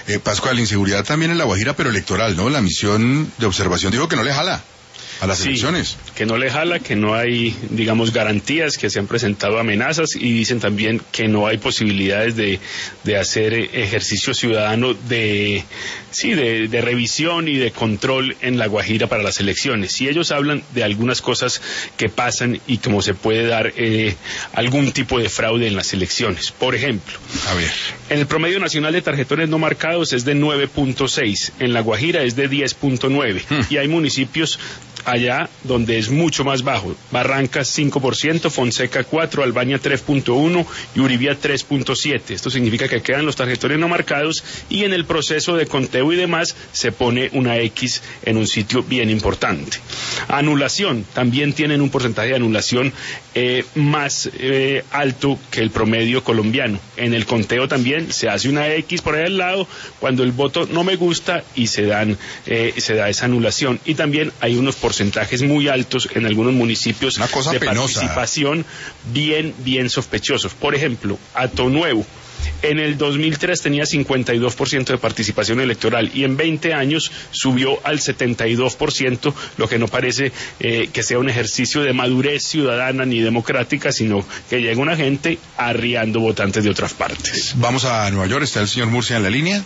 Pascual, inseguridad también en La Guajira, pero electoral, ¿no? La misión de observación dijo que no le jala a las elecciones. Que no le jala, que no hay, digamos, garantías, que se han presentado amenazas y dicen también que no hay posibilidades de hacer ejercicio ciudadano de revisión y de control en La Guajira para las elecciones. Y ellos hablan de algunas cosas que pasan y cómo se puede dar algún tipo de fraude en las elecciones. Por ejemplo, a ver, en el promedio nacional de tarjetones no marcados es de 9.6, en La Guajira es de 10.9 y hay municipios allá donde es mucho más bajo. Barrancas 5%, Fonseca 4%, Albania 3.1% y Uribia 3.7%. Esto significa que quedan los tarjetones no marcados y en el proceso de conteo y demás se pone una X en un sitio bien importante. Anulación, también tienen un porcentaje de anulación más alto que el promedio colombiano. En el conteo también se hace una X por ahí al lado cuando el voto no me gusta y se da esa anulación. Y también hay unos porcentajes muy altos en algunos municipios de participación bien sospechosos. Por ejemplo, Atonuevo en el 2003 tenía 52% de participación electoral y en 20 años subió al 72%, lo que no parece que sea un ejercicio de madurez ciudadana ni democrática, sino que llega una gente arriando votantes de otras partes. Vamos a Nueva York, está el señor Murcia en la línea.